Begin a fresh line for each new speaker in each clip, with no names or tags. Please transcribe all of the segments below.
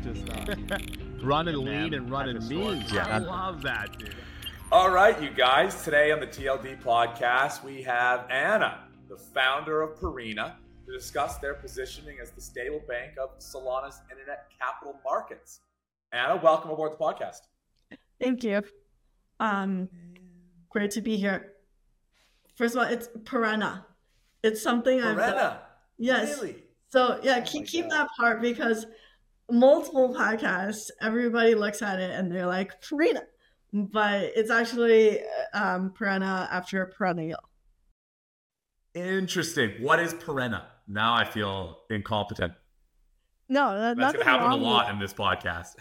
just run and lean and run and mean. I love that, dude.
All right, you guys. Today on the TLD podcast, we have Anna, the founder of Purina, to discuss their positioning as the stable bank of Solana's internet capital markets. Anna, welcome aboard the podcast.
Thank you. Great to be here. First of all, it's Purina. It's something
Purina?
Yes.
Really?
So yeah, keep that part, because multiple podcasts, everybody looks at it and they're like, Purina. But it's actually Purina after perennial.
Interesting. What is Purina? Now I feel incompetent.
No,
that's going to happen a lot in this podcast.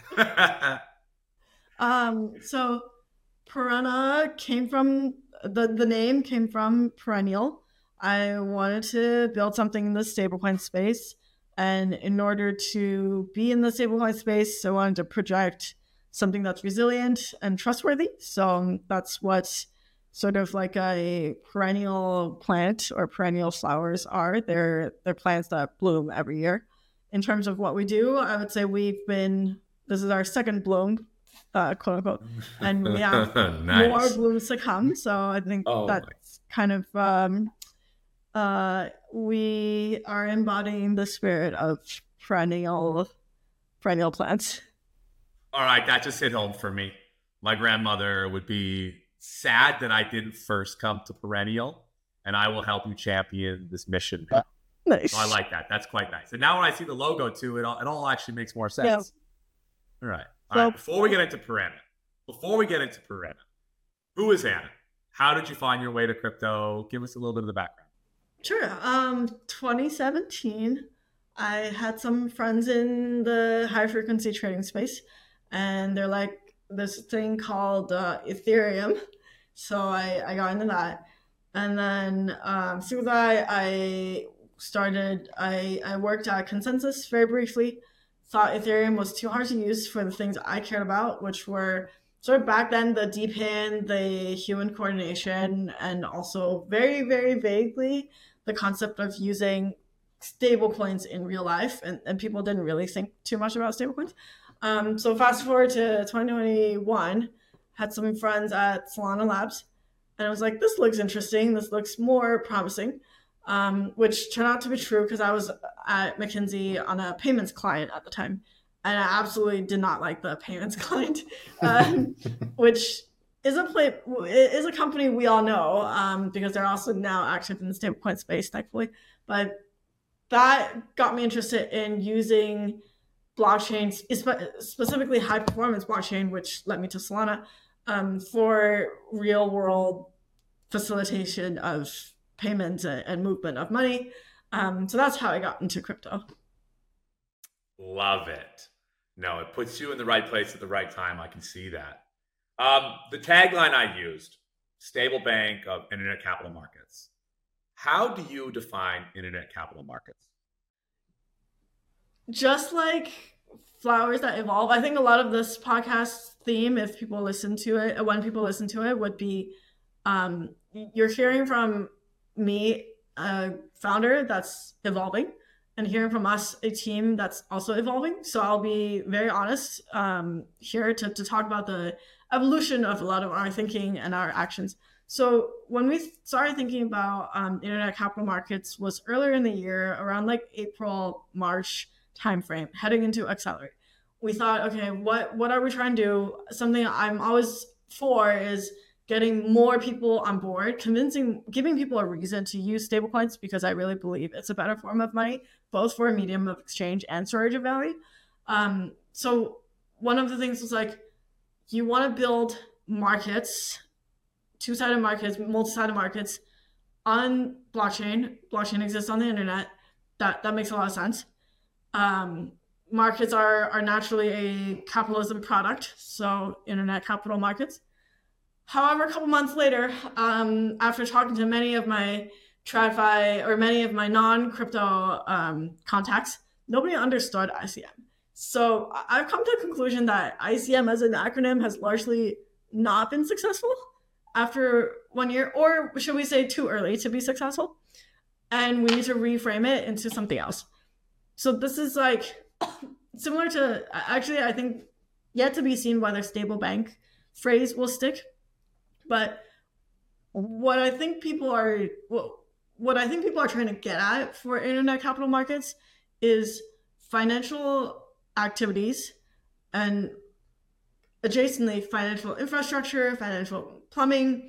So Purina came from the name came from perennial. I wanted to build something in the stablecoin space, and in order to be in the stablecoin space, I wanted to project something that's resilient and trustworthy. So that's what sort of like a perennial plant or perennial flowers are. They're plants that bloom every year. In terms of what we do, I would say this is our second bloom, quote unquote, and we have
nice.
More blooms to come. So I think that's kind of, we are embodying the spirit of perennial plants.
All right, that just hit home for me. My grandmother would be sad that I didn't first come to perennial, and I will help you champion this mission.
Nice.
So I like that. That's quite nice. And now when I see the logo too, it all actually makes more sense. Yeah. All right. Before we get into Purina, who is Anna? How did you find your way to crypto? Give us a little bit of the background.
Sure. 2017, I had some friends in the high frequency trading space, and they're like, this thing called Ethereum. So I got into that. And then through that, I worked at Consensus very briefly. Thought Ethereum was too hard to use for the things I cared about, which were sort of back then the DePIN, the human coordination, and also very, very vaguely the concept of using stablecoins in real life. And people didn't really think too much about stablecoins. So fast forward to 2021, had some friends at Solana Labs, and I was like, this looks interesting. This looks more promising, which turned out to be true because I was at McKinsey on a payments client at the time, and I absolutely did not like the payments client, which is a company we all know because they're also now active in the stablecoin space, thankfully. But that got me interested in using blockchain, specifically high performance blockchain, which led me to Solana, for real world facilitation of payments and movement of money. So that's how I got into crypto.
Love it. No, it puts you in the right place at the right time. I can see that. The tagline I used, stable bank of internet capital markets. How do you define internet capital markets?
Just like flowers that evolve. I think a lot of this podcast theme, if people listen to it, when people listen to it, would be you're hearing from me, a founder that's evolving, and hearing from us, a team that's also evolving. So I'll be very honest here to talk about the evolution of a lot of our thinking and our actions. So when we started thinking about internet capital markets was earlier in the year, around like April, March timeframe, heading into Accelerate. We thought, okay, what are we trying to do? Something I'm always for is getting more people on board, giving people a reason to use stablecoins, because I really believe it's a better form of money, both for a medium of exchange and storage of value. So one of the things was like, you want to build markets, two-sided markets, multi-sided markets on blockchain. Blockchain exists on the internet. That makes a lot of sense. Markets are naturally a capitalism product, so internet capital markets. However, a couple months later, after talking to many of my TradFi or many of my non-crypto contacts, nobody understood ICM. So I've come to the conclusion that ICM as an acronym has largely not been successful after 1 year, or should we say too early to be successful? And we need to reframe it into something else. So this is like similar to, actually, I think yet to be seen whether stable bank phrase will stick. But what I think people are trying to get at for internet capital markets is financial activities and adjacently financial infrastructure, financial plumbing.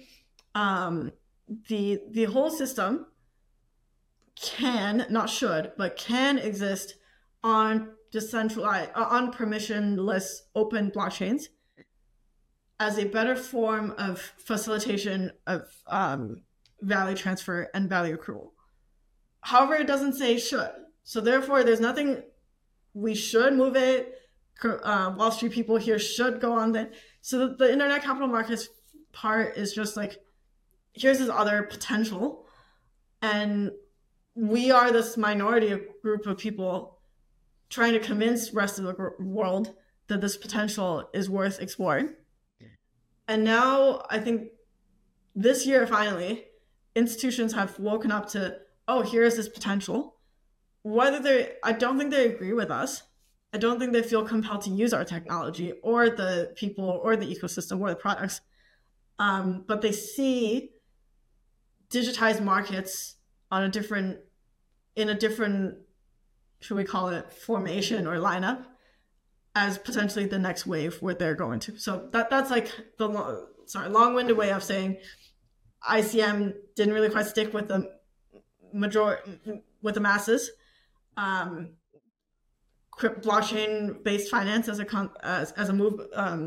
The whole system can, not should, but can exist on decentralized, on permissionless open blockchains as a better form of facilitation of value transfer and value accrual. However, it doesn't say should. So therefore, there's nothing we should move it. Wall Street people here should go on that. So the internet capital markets part is just like, here's this other potential. And we are this minority group of people trying to convince the rest of the world that this potential is worth exploring. And now I think this year, finally, institutions have woken up to, oh, here's this potential. I don't think they agree with us. I don't think they feel compelled to use our technology or the people or the ecosystem or the products. But they see digitized markets in a different, should we call it, formation or lineup, as potentially the next wave where they're going to. So that's like the long-winded way of saying ICM didn't really quite stick with the masses. Blockchain-based finance as a move.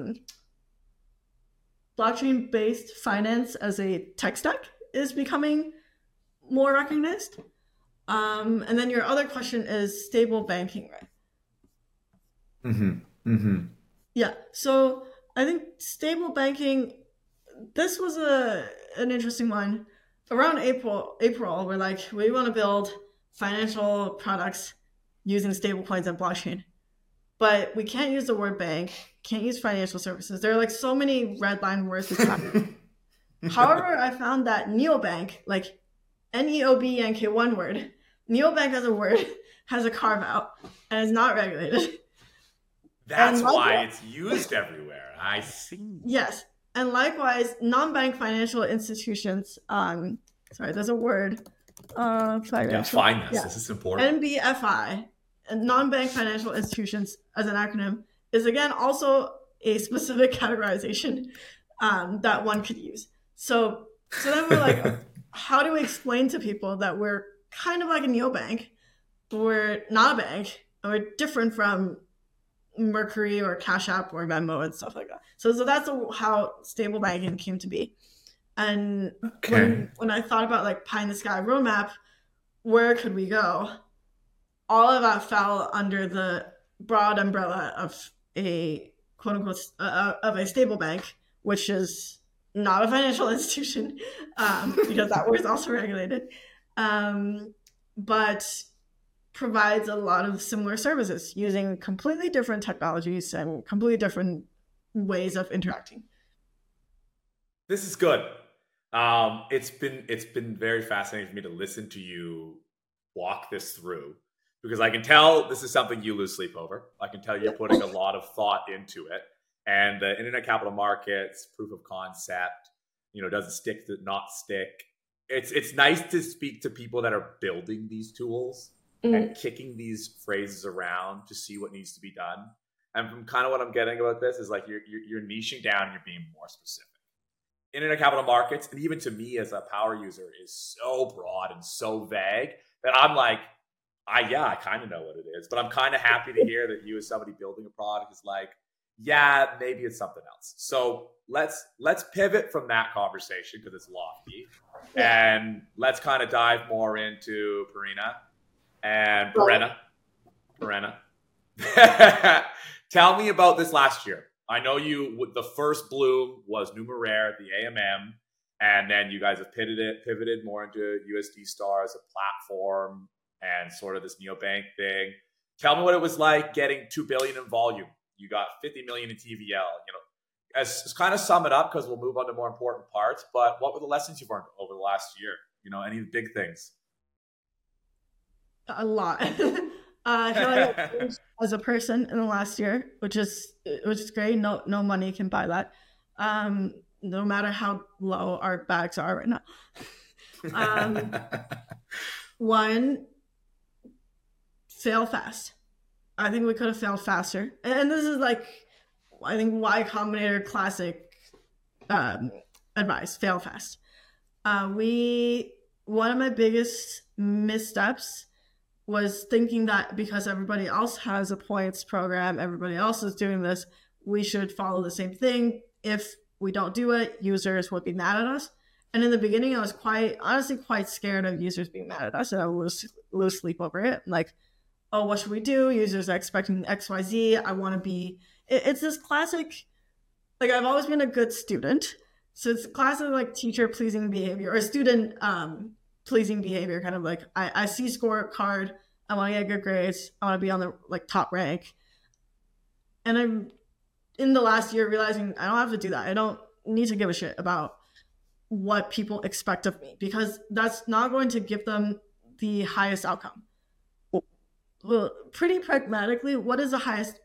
Blockchain-based finance as a tech stack is becoming more recognized. And then your other question is stable banking, right?
Mm-hmm. Mm-hmm.
Yeah. So I think stable banking, this was an interesting one. Around April, we're like, we want to build financial products using stablecoins and blockchain. But we can't use the word bank, can't use financial services. There are like so many red line words. However, I found that neobank, like NEOBNK, one word, neobank as a word has a carve out and is not regulated.
That's why it's used everywhere. I see.
Yes. And likewise, non-bank financial institutions, there's a word.
Yeah, find this. Yeah. This is important.
NBFI, non-bank financial institutions as an acronym, is again also a specific categorization that one could use. So then we're like, how do we explain to people that we're kind of like a neobank, but we're not a bank, and we're different from Mercury or Cash App or Venmo and stuff like that. So that's how stable banking came to be. And when I thought about like pie in the sky roadmap, where could we go? All of that fell under the broad umbrella of a quote unquote of a stable bank, which is not a financial institution because that word is also regulated, but provides a lot of similar services using completely different technologies and completely different ways of interacting.
This is good. It's been very fascinating for me to listen to you walk this through, because I can tell this is something you lose sleep over. I can tell you're putting a lot of thought into it, and the internet capital markets proof of concept, doesn't stick to not stick. It's nice to speak to people that are building these tools and kicking these phrases around to see what needs to be done. And from kind of what I'm getting about this is like you're niching down and you're being more specific. Internet capital markets, and even to me as a power user, is so broad and so vague that I'm like, I kind of know what it is, but I'm kind of happy to hear that you as somebody building a product is like, yeah, maybe it's something else. So let's pivot from that conversation because it's lofty, and let's kind of dive more into Perenna. Tell me about this last year. I know the first bloom was Numeraire, the AMM, and then you guys have pivoted more into USD Star as a platform and sort of this neobank thing. Tell me what it was like getting 2 billion in volume. You got 50 million in TVL. As kind of sum it up, because we'll move on to more important parts. But what were the lessons you've learned over the last year? Any big things?
A lot. I feel like I've changed as a person in the last year, which is great. No money can buy that. No matter how low our bags are right now. One, fail fast. I think we could have failed faster. And this is like, I think Y Combinator classic advice: fail fast. One of my biggest missteps was thinking that because everybody else has a points program, everybody else is doing this, we should follow the same thing. If we don't do it, users would be mad at us. And in the beginning, I was honestly quite scared of users being mad at us, and I would lose sleep over it. Like, oh, what should we do? Users are expecting XYZ. I want to be. It's this classic. Like, I've always been a good student, so it's classic like teacher pleasing behavior or student pleasing behavior. Kind of like I see scorecard. I want to get good grades. I want to be on the like top rank. And I'm in the last year realizing I don't have to do that. I don't need to give a shit about what people expect of me, because that's not going to give them the highest outcome. Well, pretty pragmatically, what is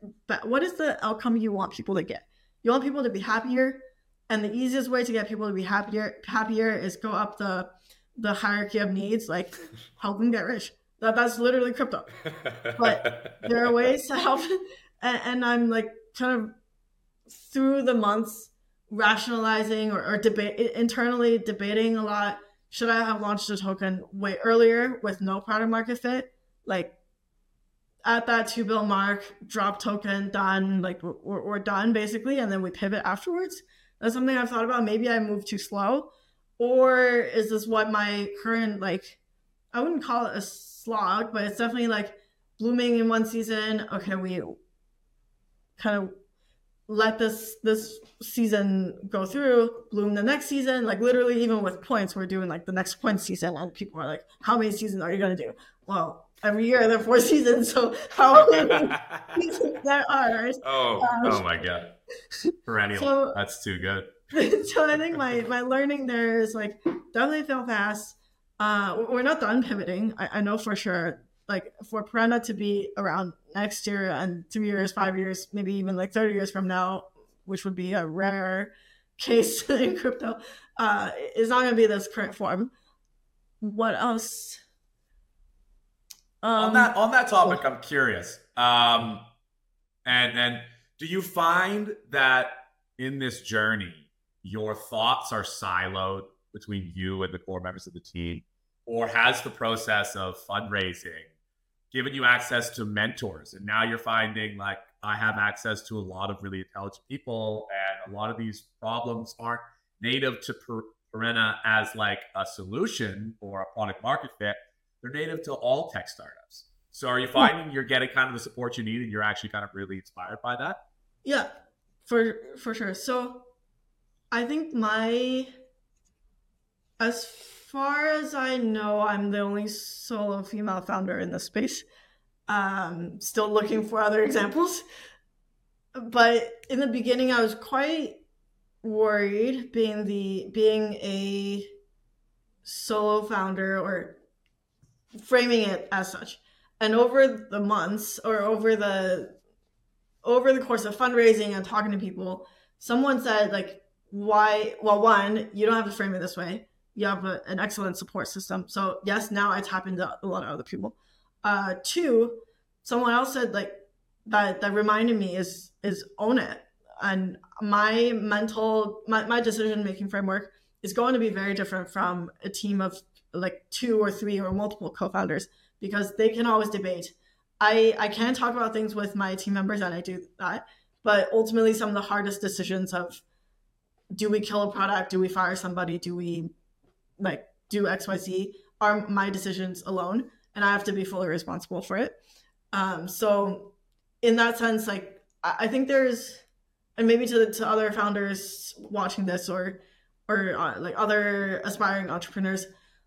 the outcome you want people to get? You want people to be happier, and the easiest way to get people to be happier is go up the hierarchy of needs, like help them get rich. That's literally crypto. But there are ways to help, and I'm like kind of through the months rationalizing or internally debating a lot. Should I have launched the token way earlier with no product market fit? Like at that 2 bill mark, drop token, done. Like we're done basically, and then we pivot afterwards. That's something I've thought about. Maybe I moved too slow, or is this what my current, like, I wouldn't call it a slog, but it's definitely like blooming in one season. Okay, we kind of let this season go through, bloom the next season. Like literally, even with points, we're doing like the next point season, and people are like, "How many seasons are you gonna do?" Well, every year there are 4 seasons, so how many seasons there are?
Oh my god, perennial. So, that's too good.
So I think my learning there is like definitely fail fast. We're not done pivoting. I know for sure. Like for Perenna to be around next year and 3 years, 5 years, maybe even like 30 years from now, which would be a rare case in crypto, is not going to be this current form. What else?
On that topic, I'm curious. And do you find that in this journey, your thoughts are siloed between you and the core members of the team, or has the process of fundraising given you access to mentors? And now you're finding like, I have access to a lot of really intelligent people, and a lot of these problems aren't native to Perenna as like a solution or a product market fit. They're native to all tech startups. So are you finding you're getting kind of the support you need, and you're actually kind of really inspired by that?
Yeah, for sure. So I think as far as I know, I'm the only solo female founder in this space. Still looking for other examples. But in the beginning, I was quite worried being a solo founder, or framing it as such. And over the months, or over the course of fundraising and talking to people, someone said like, why? Well, one, you don't have to frame it this way. You have an excellent support system. So yes, now I tap into a lot of other people. 2, someone else said like that reminded me is own it. And my decision-making framework is going to be very different from a team of like 2 or 3 or multiple co-founders, because they can always debate. I can talk about things with my team members, and I do that. But ultimately, some of the hardest decisions of, do we kill a product? Do we fire somebody? Do we like do XYZ are my decisions alone, and I have to be fully responsible for it. So in that sense, like I think there's, and maybe to other founders watching this, or like other aspiring entrepreneurs,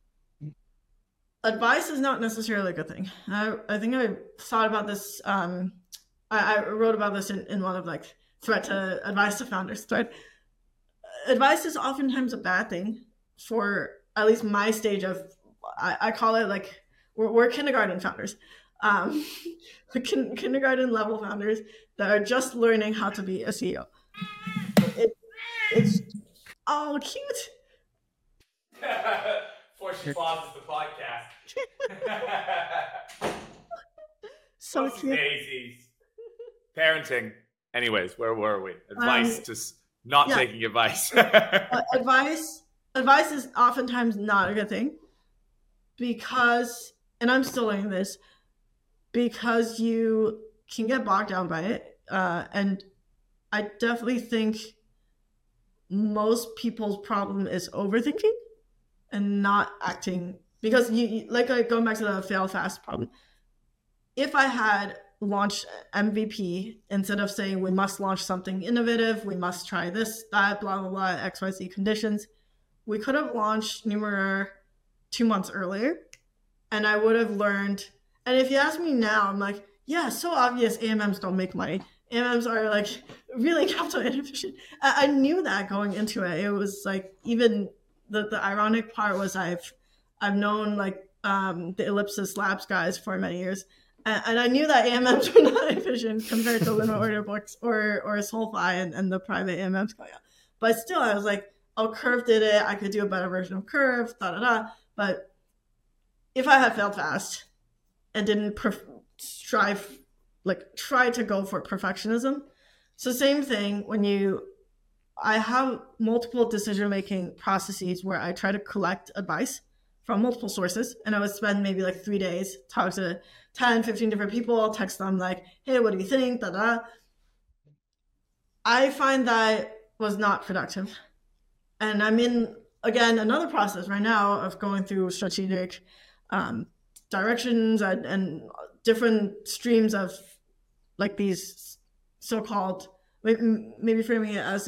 advice is not necessarily a good thing. I think I thought about this. I wrote about this in one of like threat to advice to founders thread. Advice is oftentimes a bad thing for at least my stage of, I call it like, we're kindergarten founders. um, kindergarten level founders that are just learning how to be a CEO. It's oh cute.
Before she pauses the podcast.
So cute.
Daisies. Parenting. Anyways, where were we? Advice to not taking advice.
Advice is oftentimes not a good thing because, and I'm still learning this, because you can get bogged down by it. And I definitely think most people's problem is overthinking and not acting, because you like going back to the fail fast problem. If I had launched MVP instead of saying we must launch something innovative, we must try this, that, blah, blah, blah, XYZ conditions, we could have launched Numeraire 2 months earlier and I would have learned. And if you ask me now, I'm like, yeah, so obvious AMMs don't make money. AMMs are like really capital inefficient. I knew that going into it. It was like, even the ironic part was I've known like the Ellipsis Labs guys for many years. And I knew that AMMs were not efficient compared to limit order books or Solfi and the private AMMs going out. But still, I was like, oh, Curve did it. I could do a better version of Curve, da-da-da. But if I had failed fast and didn't try to go for perfectionism, it's the same thing when I have multiple decision-making processes where I try to collect advice from multiple sources, and I would spend maybe like 3 days, talk to 10, 15 different people, text them like, hey, what do you think? Da da. I find that was not productive. And I'm in, again, another process right now of going through strategic directions and different streams of like these so-called, maybe framing it as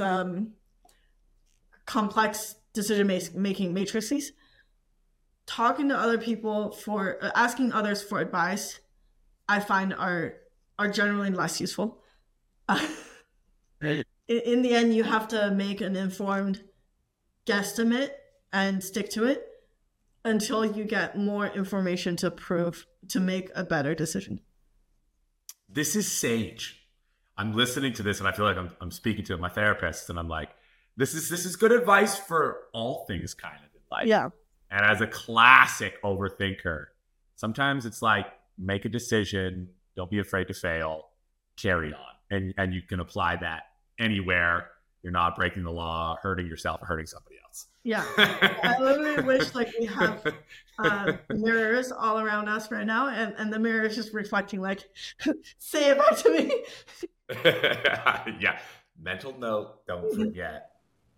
complex decision-making matrices. Talking to other people for asking others for advice, I find are generally less useful. In the end, you have to make an informed guesstimate and stick to it until you get more information to make a better decision.
This is sage. I'm listening to this and I feel like I'm speaking to my therapist, and I'm like, this is good advice for all things kind of in life.
Yeah.
And as a classic overthinker, sometimes it's like, make a decision, don't be afraid to fail, carry on. And you can apply that anywhere. You're not breaking the law, hurting yourself, or hurting somebody else.
Yeah. I literally wish like we have mirrors all around us right now, and the mirror is just reflecting like, say it back to me.
Yeah. Mental note, don't forget.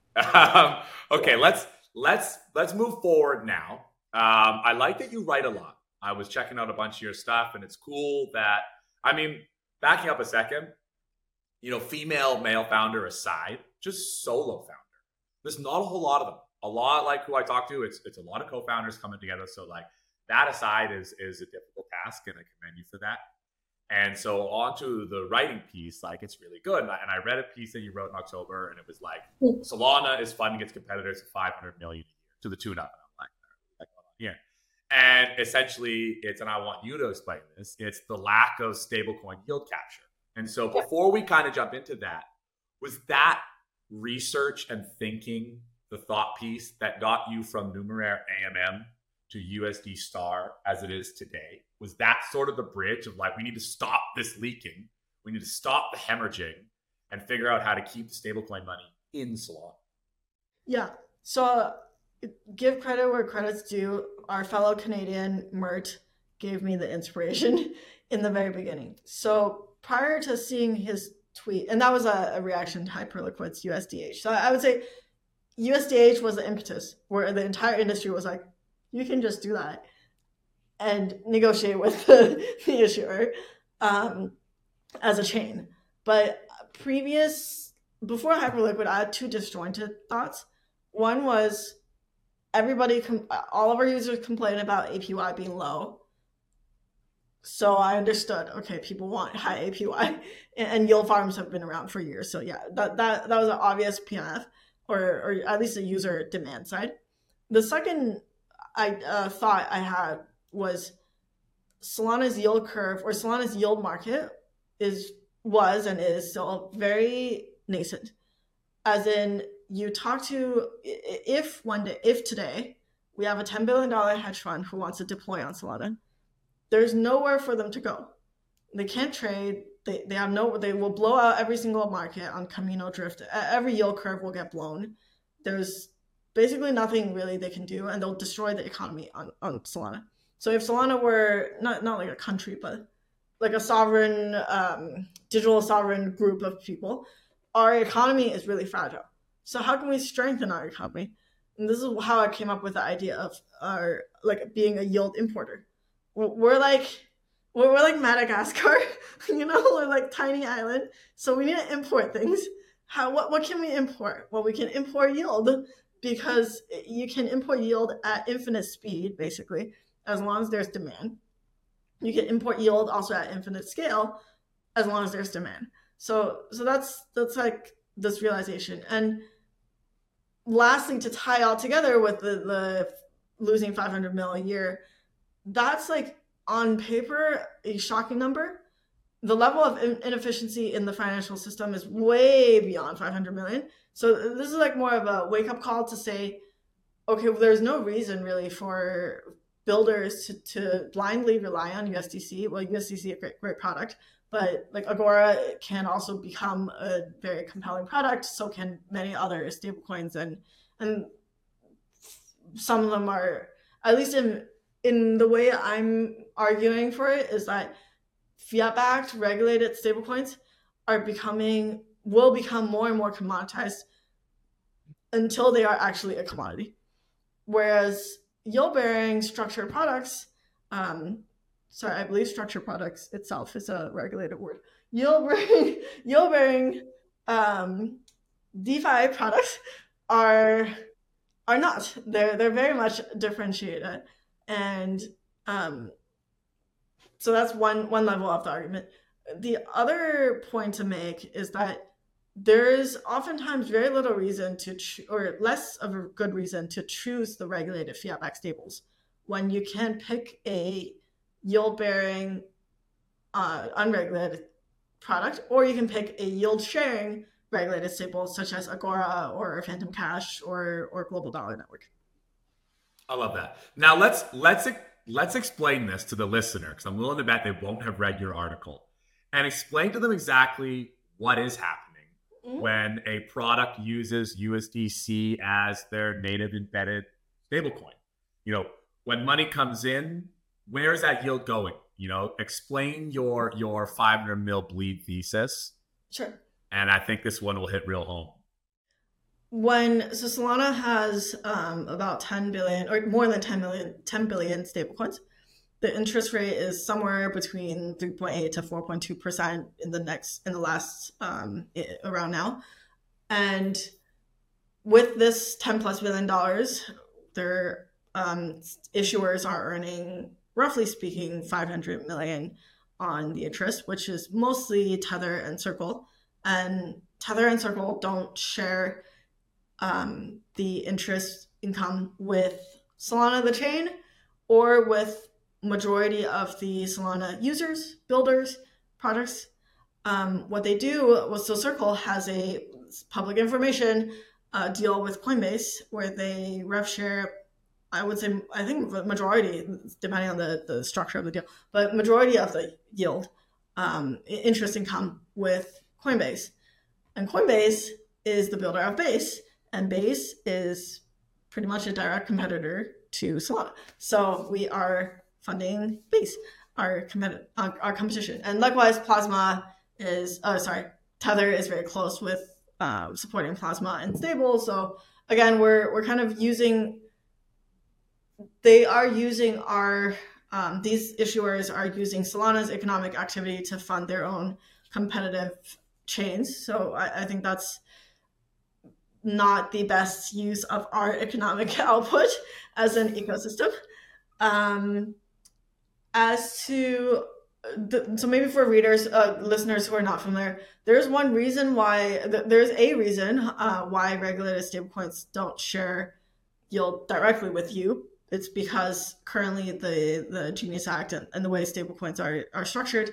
Okay, let's move forward now. I like that you write a lot. I was checking out a bunch of your stuff, and it's cool that, I mean, backing up a second, female, male founder aside, just solo founder. There's not a whole lot of them. A lot like who I talk to, it's a lot of co-founders coming together. So like that aside is a difficult task, and I commend you for that. And so onto the writing piece, like it's really good. And I read a piece that you wrote in October, and it was like, Solana is funding its competitors at $500 million a year to the tune of. And I'm like, yeah. And essentially and I want you to explain this, it's the lack of stablecoin yield capture. And so before we kind of jump into that, was that research and thinking the thought piece that got you from Numeraire AMM to USD Star as it is today? Was that sort of the bridge of like, we need to stop this leaking, we need to stop the hemorrhaging, and figure out how to keep the stablecoin money in Solana?
Yeah. So give credit where credit's due. Our fellow Canadian Mert gave me the inspiration in the very beginning. So prior to seeing his tweet, and that was a reaction to Hyperliquid's USDH. So I would say USDH was the impetus where the entire industry was like, you can just do that and negotiate with the issuer as a chain. But before Hyperliquid, I had two disjointed thoughts. One was all of our users complain about APY being low. So I understood, okay, people want high APY, and yield farms have been around for years. So yeah, that was an obvious PNF, or at least a user demand side. The second thought I had was, Solana's yield curve or Solana's yield market was and is still very nascent. As in, you talk to, if today we have a $10 billion hedge fund who wants to deploy on Solana, there's nowhere for them to go. They can't trade. They will blow out every single market on Camino Drift. Every yield curve will get blown. There's basically nothing really they can do, and they'll destroy the economy on Solana. So if Solana were not like a country, but like a sovereign, digital sovereign group of people, our economy is really fragile. So how can we strengthen our economy? And this is how I came up with the idea of our being a yield importer. We're like Madagascar, we're like tiny island. So we need to import things. What can we import? Well, we can import yield, because you can import yield at infinite speed, basically, as long as there's demand. You can import yield also at infinite scale, as long as there's demand. So that's like this realization. And lastly, to tie all together with the losing 500 mil a year, that's like on paper a shocking number. The level of inefficiency in the financial system is way beyond 500 million. So this is like more of a wake-up call to say, okay, well, there's no reason really for builders to blindly rely on USDC. Well, USDC is a great product, but like Agora can also become a very compelling product. So can many other stablecoins, and some of them are, at least in the way I'm arguing for it, is that fiat-backed regulated stablecoins will become more and more commoditized until they are actually a commodity. Whereas yield-bearing structured products, I believe structured products itself is a regulated word. Yield-bearing DeFi products are not. They're very much differentiated, and so that's one level of the argument. The other point to make is that there's oftentimes very little reason or less of a good reason to choose the regulated fiat-backed stables when you can pick a yield-bearing unregulated product, or you can pick a yield-sharing regulated stable such as Agora or Phantom Cash or Global Dollar Network.
I love that. Now let's explain this to the listener, because I'm willing to bet they won't have read your article, and explain to them exactly what is happening when a product uses USDC as their native embedded stablecoin. When money comes in, where is that yield going? Explain your 500 mil bleed thesis.
Sure.
And I think this one will hit real home.
So Solana has about 10 billion or more than 10 billion stablecoins. The interest rate is somewhere between 3.8 to 4.2% in the last around now. And with this $10+ billion, their issuers are earning, roughly speaking, 500 million on the interest, which is mostly Tether and Circle. And Tether and Circle don't share the interest income with Solana the chain or with majority of the Solana users, builders, products. What they do was, so Circle has a public information deal with Coinbase where they rev share, I think the majority, depending on the structure of the deal, but majority of the yield, interest income with Coinbase. And Coinbase is the builder of Base, and Base is pretty much a direct competitor to Solana. So we are funding Base, our competition. And likewise, Tether is very close with supporting Plasma and Stable. So again, we're kind of they are using these issuers are using Solana's economic activity to fund their own competitive chains. So I think that's not the best use of our economic output as an ecosystem. So maybe for readers, listeners who are not familiar, there's a reason why regulated stablecoins don't share yield directly with you, it's because currently the Genius Act and the way stablecoins are structured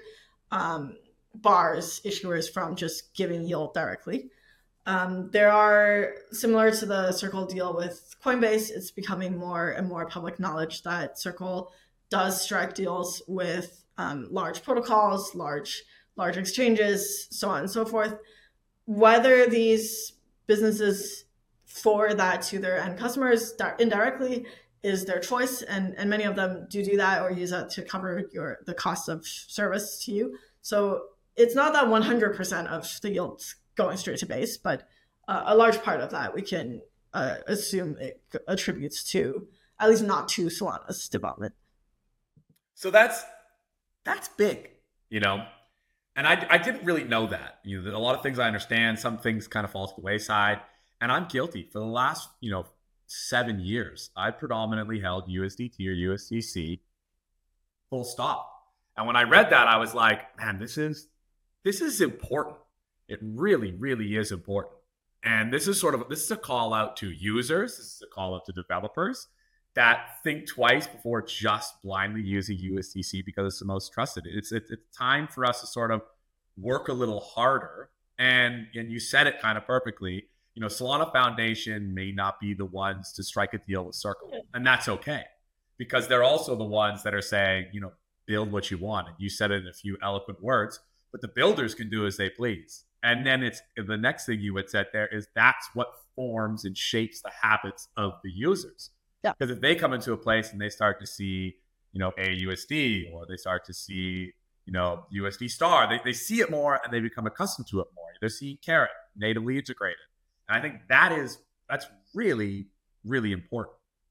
bars issuers from just giving yield directly. There are, similar to the Circle deal with Coinbase, it's becoming more and more public knowledge that Circle does strike deals with large protocols, large exchanges, so on and so forth. Whether these businesses forward that to their end customers indirectly is their choice, and many of them do that or use that to cover the cost of service to you. So it's not that 100% of the yields going straight to base, but a large part of that we can assume it attributes to, at least not to, Solana's development.
So that's big, you know? And I didn't really know that. You know, a lot of things I understand, some things kind of fall to the wayside. And I'm guilty. For the last, 7 years, I predominantly held USDT or USDC, full stop. And when I read that, I was like, man, this is important. It really, really is important. And this is a call out to users. This is a call out to developers that think twice before just blindly using USDC because it's the most trusted. It's time for us to sort of work a little harder. And you said it kind of perfectly. Solana Foundation may not be the ones to strike a deal with Circle, and that's okay, because they're also the ones that are saying, build what you want. And you said it in a few eloquent words, but the builders can do as they please. And then it's the next thing you had said there is that's what forms and shapes the habits of the users.
Yeah.
Because if they come into a place and they start to see, AUSD, or they start to see, USD Star, they see it more and they become accustomed to it more. They see Carrot natively integrated. And I think that's really, really important.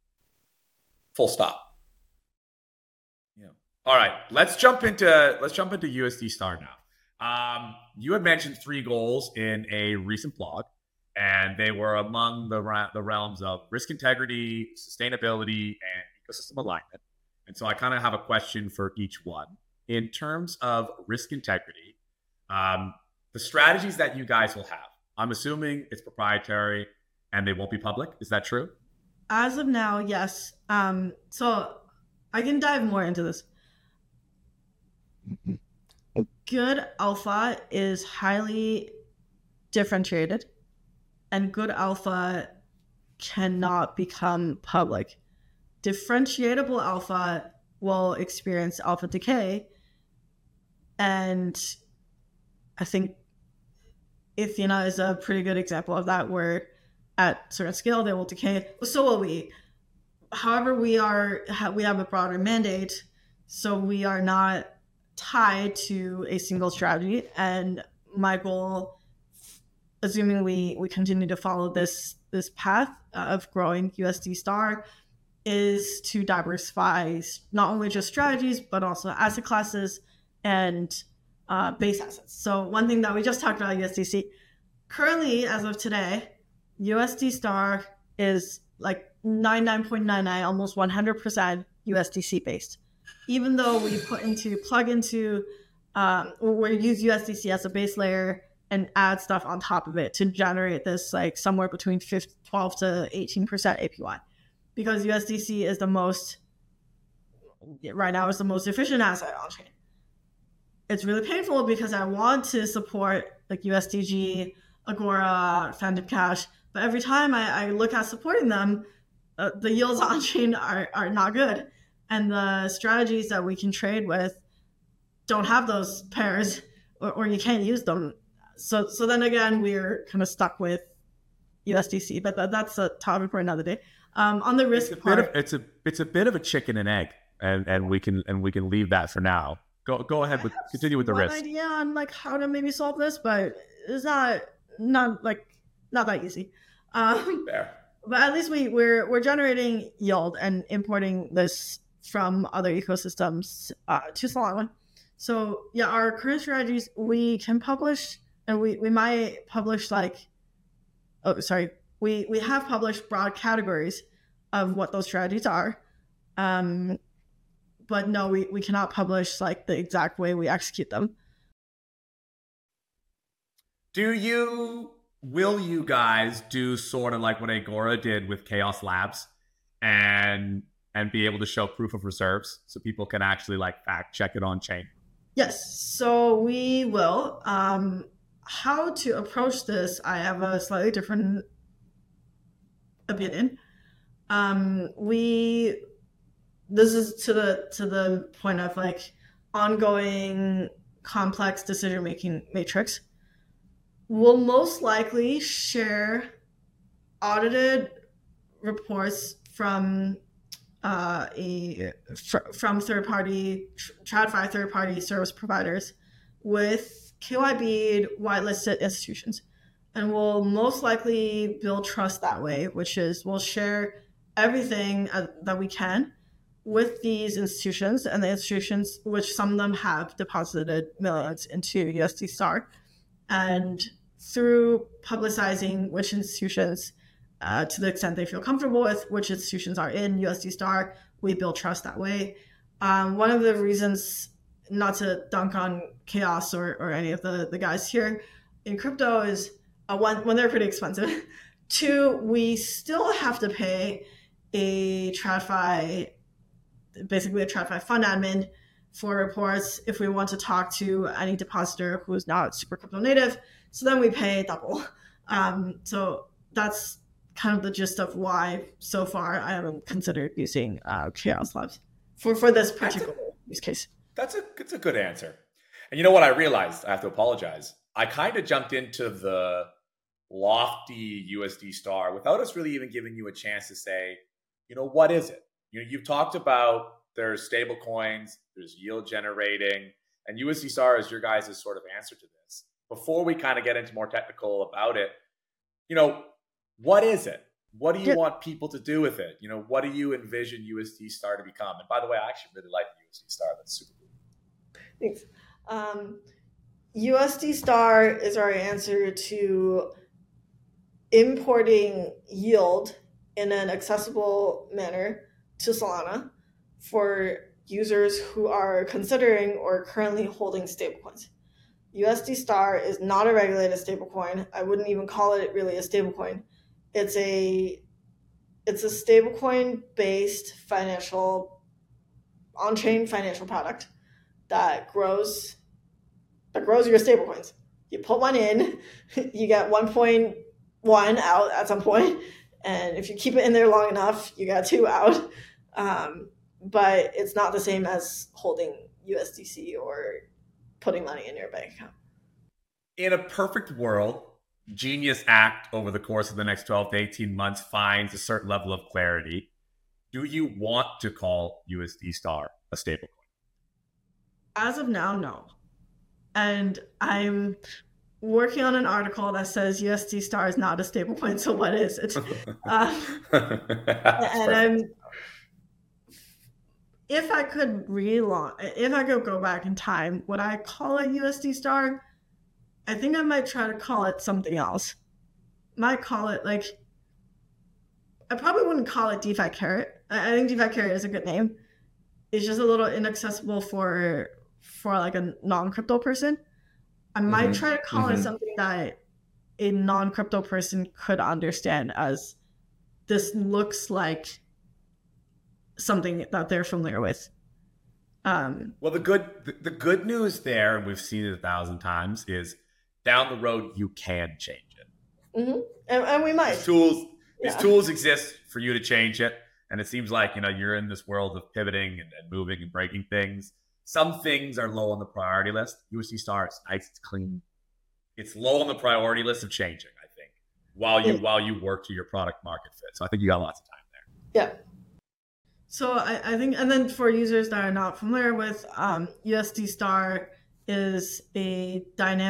Full stop. Yeah. All right. Let's jump into USD Star now. You had mentioned 3 goals in a recent blog, and they were among the realms of risk integrity, sustainability, and ecosystem alignment. And so I kind of have a question for each one. In terms of risk integrity, the strategies that you guys will have, I'm assuming it's proprietary and they won't be public. Is that true?
As of now, yes. So I can dive more into this. Good alpha is highly differentiated, and good alpha cannot become public. Differentiatable alpha will experience alpha decay, and I think Ethena is a pretty good example of that, where at certain scale they will decay. So will we. However, we have a broader mandate, so we are not tied to a single strategy. And my goal, assuming we continue to follow this path of growing USD Star, is to diversify not only just strategies but also asset classes and base assets. So one thing that we just talked about, USDC, currently as of today, USD Star is like 99.99, almost 100% USDC based. Even though we plug into or use USDC as a base layer and add stuff on top of it to generate this like somewhere between 12 to 18% APY, because USDC is the most efficient asset on chain. It's really painful because I want to support like USDG, Agora, Phantom Cash, but every time I look at supporting them, the yields on chain are not good, and the strategies that we can trade with don't have those pairs, or you can't use them. So then again, we're kind of stuck with USDC, but that's a topic for another day. On the risk part,
it's a bit of a chicken and egg, and we can leave that for now. Go ahead continue with the risk.
Idea on like how to maybe solve this, but it's not that easy.
Fair.
But at least we're generating yield and importing this from other ecosystems to Solana. So yeah, our current strategies we can publish, and we might publish we have published broad categories of what those strategies are. But no, we cannot publish like the exact way we execute them.
Will you guys do sort of like what Agora did with Chaos Labs and
and be able to show proof of reserves so people can actually like fact check it on chain?
Yes, so we will. How to approach this, I have a slightly different opinion. This is to the point of like ongoing complex decision making matrix. We'll most likely share audited reports from from third party TradFi third party service providers with KYB whitelisted institutions, and we'll most likely build trust that way, which is we'll share everything that we can with these institutions, and the institutions, which some of them have deposited millions into USD Star, and through publicizing which institutions, to the extent they feel comfortable with, which institutions are in USD Star, we build trust that way. One of the reasons, not to dunk on Chaos or any of the guys here in crypto, is one, they're pretty expensive. Two, we still have to pay a TradFi, basically a TradFi fund admin for reports if we want to talk to any depositor who's not super crypto native. So then we pay double. So that's kind of the gist of why so far I haven't considered using Chaos Labs for this particular use case.
That's a good answer. And you know what I realized? I have to apologize. I kind of jumped into the lofty USD Star without us really even giving you a chance to say, what is it? You've talked about there's stable coins, there's yield generating, and USD Star is your guys' sort of answer to this. Before we kind of get into more technical about it, what is it? What do you want people to do with it? What do you envision USD Star to become? And by the way, I actually really like the USD Star. That's super cool.
Thanks. USD Star is our answer to importing yield in an accessible manner to Solana for users who are considering or currently holding stablecoins. USD Star is not a regulated stablecoin. I wouldn't even call it really a stablecoin. It's a stablecoin based on-chain financial product that grows your stablecoins. You put one in, you get 1.1 out at some point, and if you keep it in there long enough, you got 2 out. But it's not the same as holding USDC or putting money in your bank account.
In a perfect world, Genius Act over the course of the next 12 to 18 months finds a certain level of clarity. Do you want to call USD Star a stablecoin?
As of now, no. And I'm working on an article that says USD Star is not a stablecoin, so what is it? If I could go back in time, would I call it USD Star? I think I might try to call it something else. Might call it I probably wouldn't call it DeFi Carrot. I think DeFi Carrot is a good name. It's just a little inaccessible for like a non-crypto person. I might try to call it something that a non-crypto person could understand, as this looks like something that they're familiar with.
Well, the good news there, and we've seen it 1,000 times, is down the road you can change it.
Mm-hmm. And we might.
These tools exist for you to change it, and it seems like you're in this world of pivoting and moving and breaking things. Some things are low on the priority list. USD Star is nice, it's clean. It's low on the priority list of changing, I think, while you work to your product market fit. So I think you got lots of time there.
Yeah. So I think, and then for users that are not familiar with, USD Star is a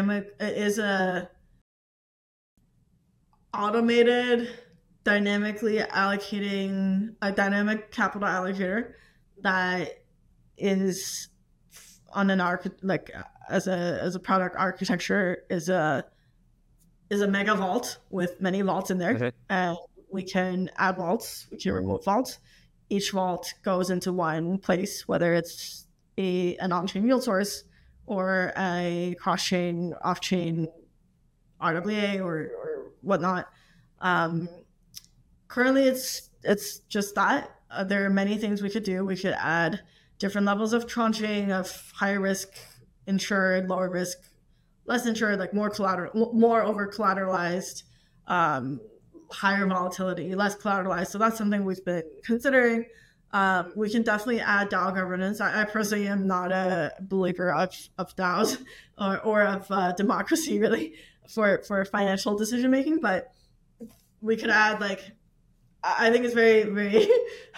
automated, dynamically allocating a dynamic capital allocator that is on an as a product architecture is a mega vault with many vaults in there. And we can add vaults, we can remove vaults. Each vault goes into one place, whether it's an on-chain yield source or a cross-chain, off-chain RWA or whatnot. Currently, it's just that. there are many things we could do. We could add different levels of tranching of higher risk insured, lower risk, less insured, like more over collateralized, higher volatility, less collateralized. So that's something we've been considering. We can definitely add DAO governance. I personally am not a believer of DAOs or of democracy really for financial decision making, but we could add I think it's very, very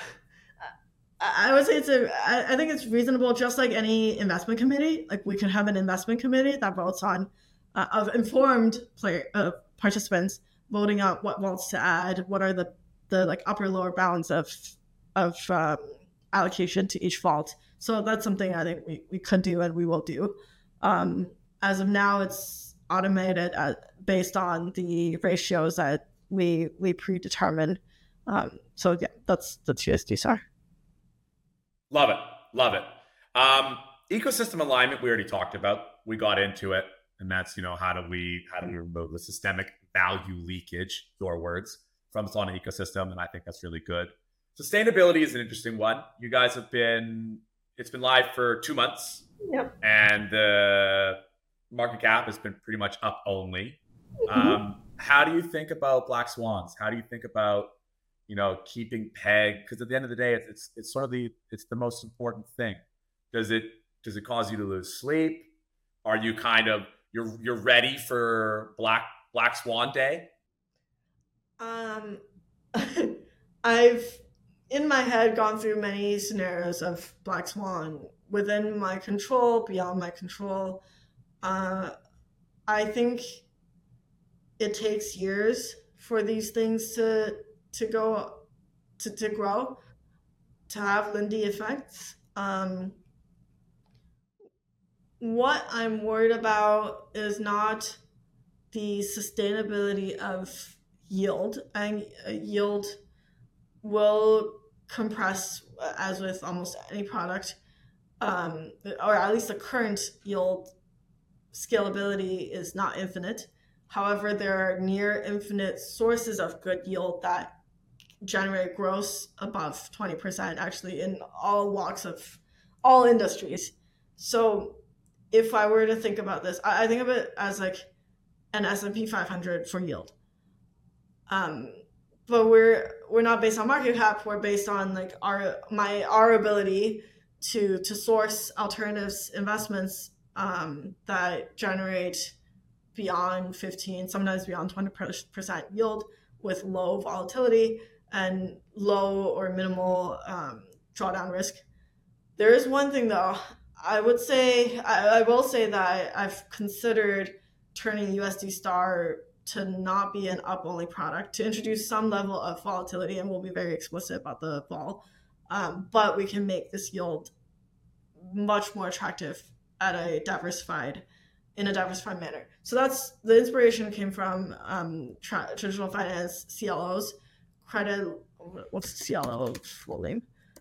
I would say I think it's reasonable, just like any investment committee. Like we could have an investment committee that votes on of informed participants voting on what vaults to add, what are the upper lower bounds of allocation to each vault. So that's something I think we could do and we will do. As of now, it's automated based on the ratios that we predetermine. So yeah, that's USDSR.
Love it. Ecosystem alignment we already talked about. We got into it, and that's how do we remove the systemic value leakage, your words, from Solana ecosystem, and I think that's really good. Sustainability is an interesting one. You guys it's been live for 2 months.
Yep.
And the market cap has been pretty much up only. Mm-hmm. How do you think about black swans? How do you think about keeping peg? Because at the end of the day, it's sort of it's the most important thing. Does it cause you to lose sleep? Are you you're ready for black swan day?
I've in my head gone through many scenarios of black swan within my control, beyond my control. I think it takes years for these things to grow, to have Lindy effects. What I'm worried about is not the sustainability of yield, and yield will compress as with almost any product, or at least the current yield scalability is not infinite. However, there are near infinite sources of good yield that generate growth above 20% actually in all walks of all industries. So if I were to think about this, I think of it as like an S&P 500 for yield. But we're not based on market cap. We're based on like our ability to source alternatives investments that generate beyond 15, sometimes beyond 20% yield with low volatility and low or minimal drawdown risk. There is one thing though, I will say that I've considered turning USDStar to not be an up-only product, to introduce some level of volatility, and we'll be very explicit about the vol. But we can make this yield much more attractive in a diversified manner. So that's the inspiration came from traditional finance CLOs. What's the CLO full name?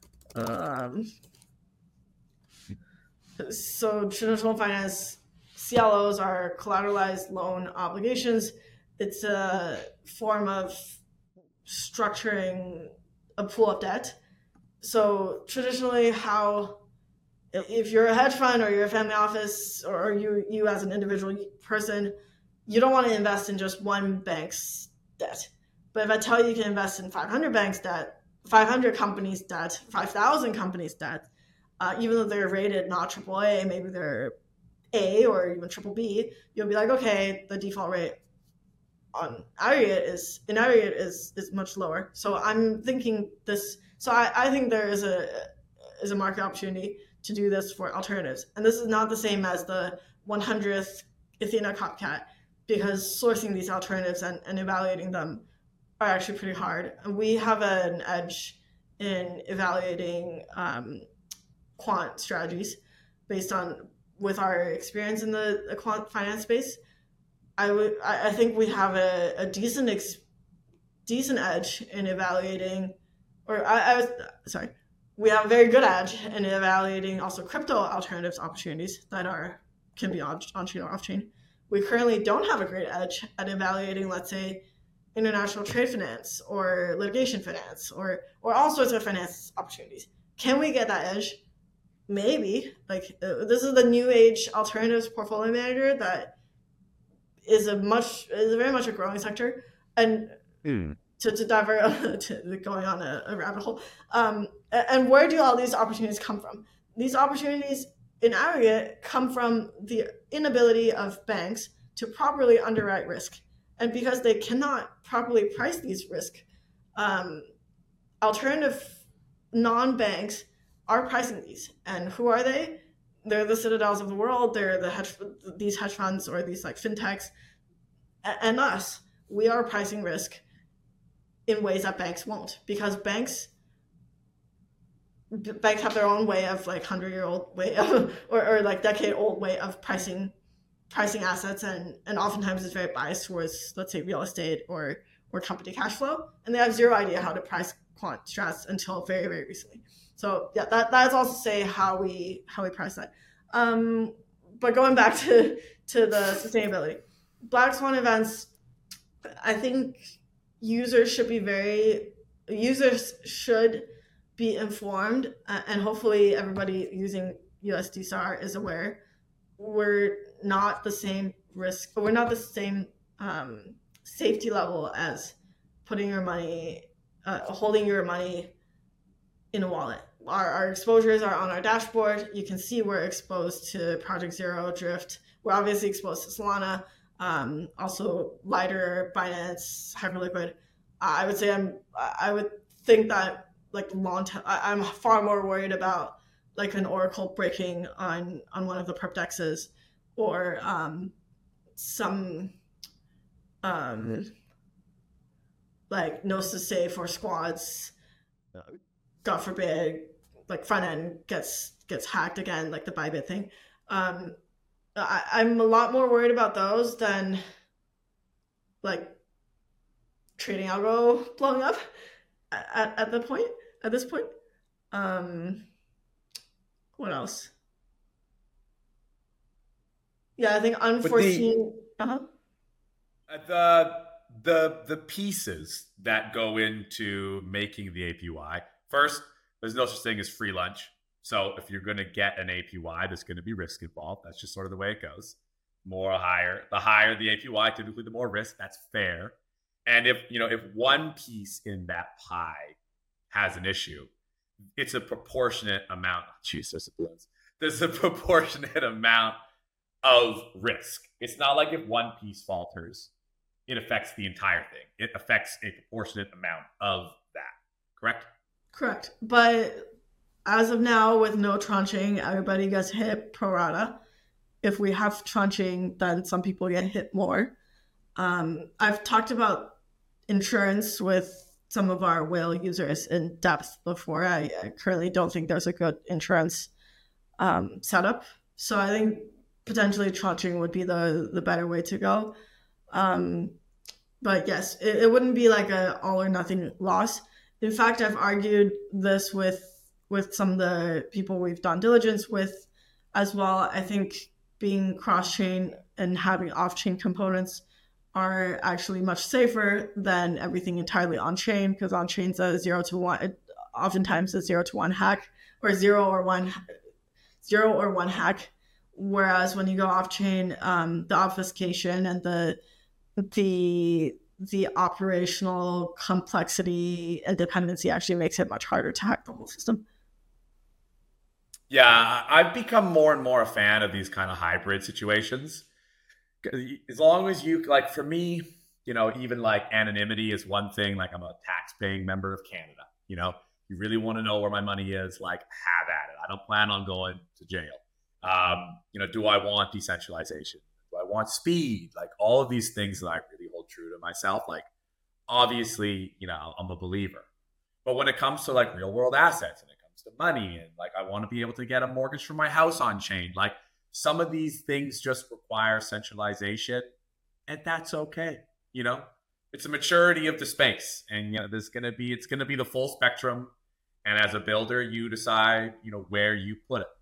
So traditional finance CLOs are collateralized loan obligations. It's a form of structuring a pool of debt. So traditionally, if you're a hedge fund or you're a family office or you as an individual person, you don't want to invest in just one bank's debt. But if I tell you can invest in 500 banks' debt, 500 companies' debt, 5,000 companies' debt, even though they're rated not AAA, maybe they're A or even BBB, you'll be like, okay, the default rate on aggregate is much lower. So I'm thinking this. So I think there is a market opportunity to do this for alternatives, and this is not the same as the 100th Athena copycat, because sourcing these alternatives and evaluating them are actually pretty hard. And we have an edge in evaluating quant strategies based on with our experience in the quant finance space. I think we have a decent edge in evaluating, we have a very good edge in evaluating also crypto alternatives opportunities that can be on-chain or off-chain. We currently don't have a great edge at evaluating, let's say, international trade finance or litigation finance or all sorts of finance opportunities. Can we get that edge? Maybe. Like this is the new age alternatives portfolio manager that is very much a growing sector. And to divert to going on a rabbit hole, and where do all these opportunities come from? These opportunities in aggregate come from the inability of banks to properly underwrite risk. And because they cannot properly price these risks, alternative non-banks are pricing these. And who are they? They're the Citadels of the world. They're these hedge funds or these like fintechs. And us, we are pricing risk in ways that banks won't, because banks have their own way of like 100-year-old way of, or like decade-old way of pricing assets, and oftentimes it's very biased towards, let's say, real estate or company cash flow, and they have zero idea how to price quant strats until very, very recently. So yeah, that's also to say how we price that. But going back to the sustainability, Black Swan events, I think users should be informed, and hopefully everybody using USDSAR is aware. We're not the same risk, but we're not the same safety level as putting your money, holding your money in a wallet. Our exposures are on our dashboard. You can see we're exposed to Project Zero, Drift. We're obviously exposed to Solana, also Lighter, Binance, Hyperliquid. I would think that like I'm far more worried about like an Oracle breaking on one of the perp dexes, or some like Gnosis Safe or Squads, God forbid, like front end gets hacked again, like the Bybit thing. I'm a lot more worried about those than like trading algo blowing up at this point. What else? Yeah, I think unforeseen.
The pieces that go into making the APY. First, there's no such thing as free lunch. So if you're going to get an APY, there's going to be risk involved. That's just sort of the way it goes. The higher the APY, typically the more risk. That's fair. And if one piece in that pie has an issue, it's a proportionate amount. Jesus, there's a proportionate amount of risk. It's not like if one piece falters, it affects the entire thing. It affects a proportionate amount of that. Correct?
Correct. But as of now, with no tranching, everybody gets hit pro rata. If we have tranching, then some people get hit more. I've talked about insurance with some of our whale users in depth before. I currently don't think there's a good insurance setup. So I think potentially tranching would be the better way to go. But yes, it wouldn't be like a all or nothing loss. In fact, I've argued this with some of the people we've done diligence with as well. I think being cross-chain and having off-chain components are actually much safer than everything entirely on-chain, because on-chain's a 0 to 1, oftentimes a 0 to 1 hack, or 0 or 1 hack. Whereas when you go off-chain, the obfuscation and the operational complexity and dependency actually makes it much harder to hack the whole system.
Yeah, I've become more and more a fan of these kind of hybrid situations. As long as you, like for me, even like anonymity is one thing. Like I'm a tax-paying member of Canada. You really want to know where my money is, like have at it. I don't plan on going to jail. Do I want decentralization? Do I want speed? Like all of these things that I really hold true to myself. Like obviously, I'm a believer. But when it comes to like real world assets and it comes to money and like I want to be able to get a mortgage for my house on chain, like some of these things just require centralization, and that's okay. It's a maturity of the space, and it's gonna be the full spectrum. And as a builder, you decide where you put it.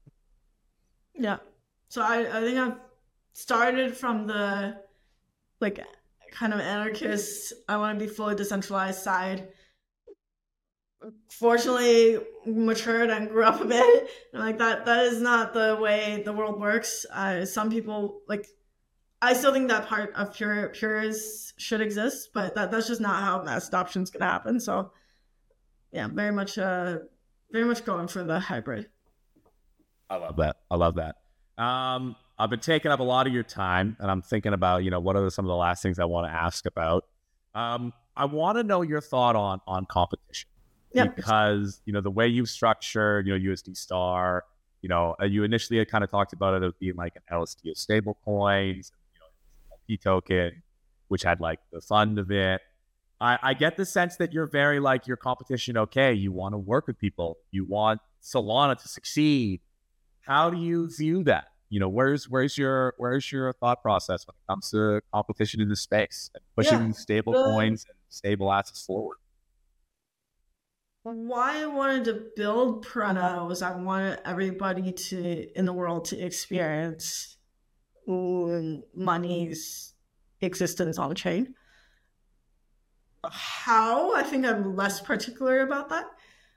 Yeah. So I think I've started from the like kind of anarchist, I want to be fully decentralized side. Fortunately, matured and grew up a bit. Like that is not the way the world works. Some people, like, I still think that part of purists should exist, but that's just not how mass adoption is going to happen. So yeah, very much going for the hybrid.
I love that. I've been taking up a lot of your time, and I'm thinking about, what are some of the last things I want to ask about. I want to know your thought on competition. Yep. Because, the way you've structured, USD Star, you initially had kind of talked about it as being like an LSD of stable coins, P token, which had like the fund of it. I get the sense that you're very like your competition. Okay. You want to work with people. You want Solana to succeed. How do you view that? Where's your thought process when it comes to competition in the space and pushing stable coins and stable assets forward?
Why I wanted to build Piranha was I wanted everybody in the world to experience money's existence on chain. How? I think I'm less particular about that.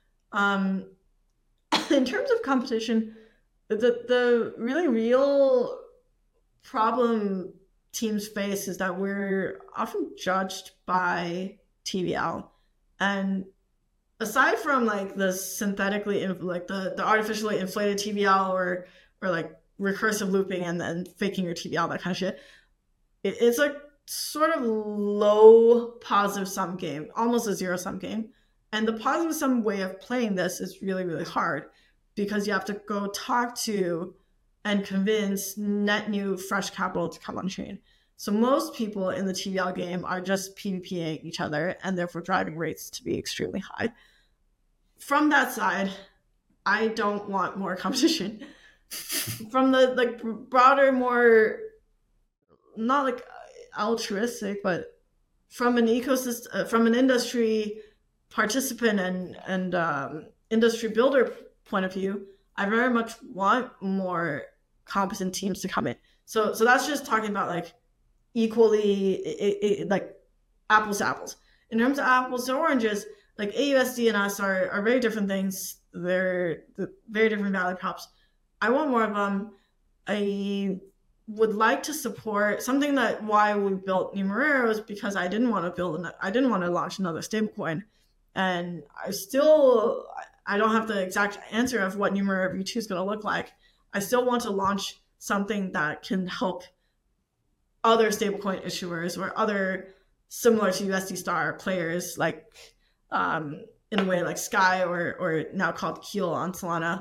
In terms of competition, the really real problem teams face is that we're often judged by TVL, and aside from like the synthetically like the artificially inflated TVL or like recursive looping and then faking your TVL, that kind of shit, it's a sort of low positive sum game, almost a zero sum game. And the positive sum way of playing this is really, really hard because you have to go talk to and convince net new fresh capital to come on chain. So most people in the TVL game are just PvPing each other and therefore driving rates to be extremely high. From that side, I don't want more competition. From the like broader, more not like altruistic, but from an ecosystem, from an industry participant and industry builder point of view, I very much want more competent teams to come in. So that's just talking about like equally like apples to apples. In terms of apples to oranges, like AUSD and us are very different things. They're very different value props. I want more of them. I would like to support something that why we built Numeraire is because I didn't want to launch another stablecoin, and I don't have the exact answer of what Numeraire V2 is going to look like. I still want to launch something that can help other stablecoin issuers or other similar to USD Star players, like in a way like Sky or now called Keel on Solana,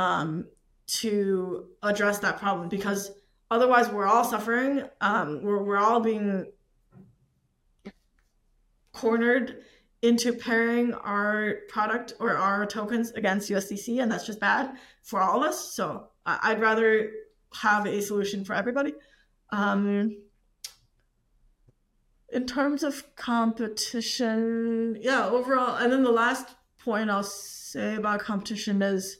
to address that problem, because otherwise we're all suffering. We're all being cornered into pairing our product or our tokens against USDC, and that's just bad for all of us. So I'd rather have a solution for everybody. In terms of competition, yeah, overall, and then the last point I'll say about competition is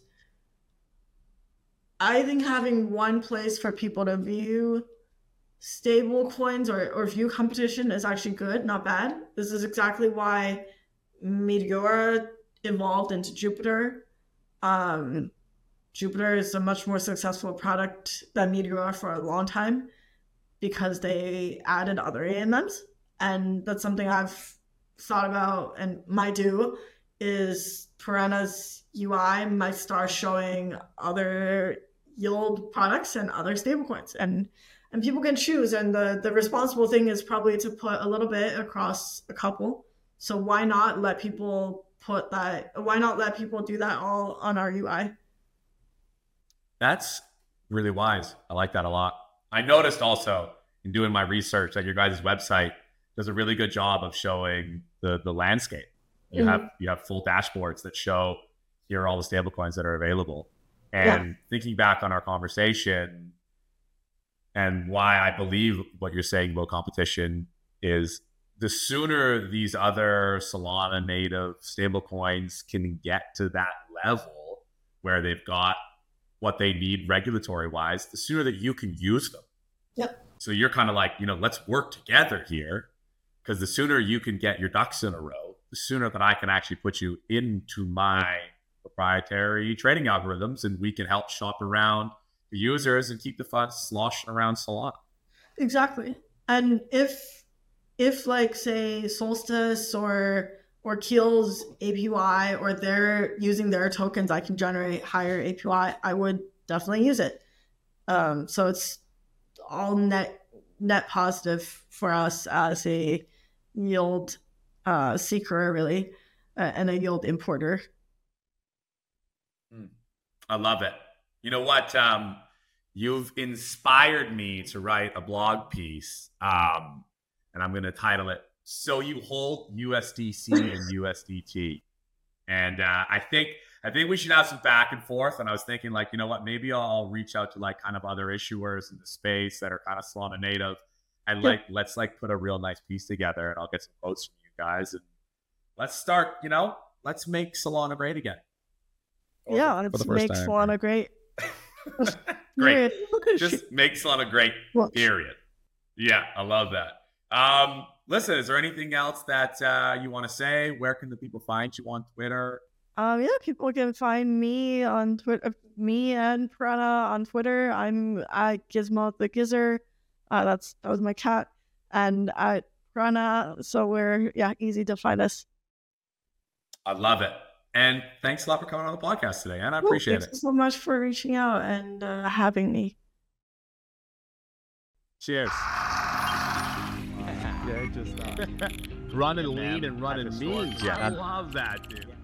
I think having one place for people to view stable coins or view competition is actually good, not bad. This is exactly why Meteora evolved into Jupiter. Jupiter is a much more successful product than Meteora for a long time because they added other AMMs. And that's something I've thought about and might do is Piranha's UI might start showing other yield products and other stablecoins. And people can choose. And the responsible thing is probably to put a little bit across a couple. So why not let people do that all on our UI?
That's really wise. I like that a lot. I noticed also in doing my research that your guys' website does a really good job of showing the landscape. You have full dashboards that show here are all the stablecoins that are available. And thinking back on our conversation and why I believe what you're saying about competition is the sooner these other Solana native stablecoins can get to that level where they've got what they need regulatory wise, the sooner that you can use them.
Yep.
So you're kind of like, let's work together here because the sooner you can get your ducks in a row, the sooner that I can actually put you into my proprietary trading algorithms, and we can help shop around the users and keep the funds sloshing around Solana.
Exactly. And if like say Solstice or Keel's APY, or they're using their tokens, I can generate higher APY, I would definitely use it. So it's all net positive for us as a yield seeker, really, and a yield importer.
I love it. You know what? You've inspired me to write a blog piece, and I'm going to title it "So You Hold USDC and USDT." And I think we should have some back and forth. And I was thinking, like, you know what? Maybe I'll reach out to like kind of other issuers in the space that are kind of Solana native, and like let's like put a real nice piece together. And I'll get some quotes from you guys, and let's start. Let's make Solana great again.
Let's make Solana great.
Great. Just make Solana great, period. Yeah, I love that. Listen, is there anything else that you want to say? Where can the people find you on Twitter?
People can find me on Twitter, me and Piranha on Twitter. I'm at Gizmo the Gizzer. That was my cat. And at Piranha, so we're easy to find us.
I love it. And thanks a lot for coming on the podcast today, and I appreciate it.
Thanks so much for reaching out and having me.
Cheers. Running lean and running mean.
I love that, dude.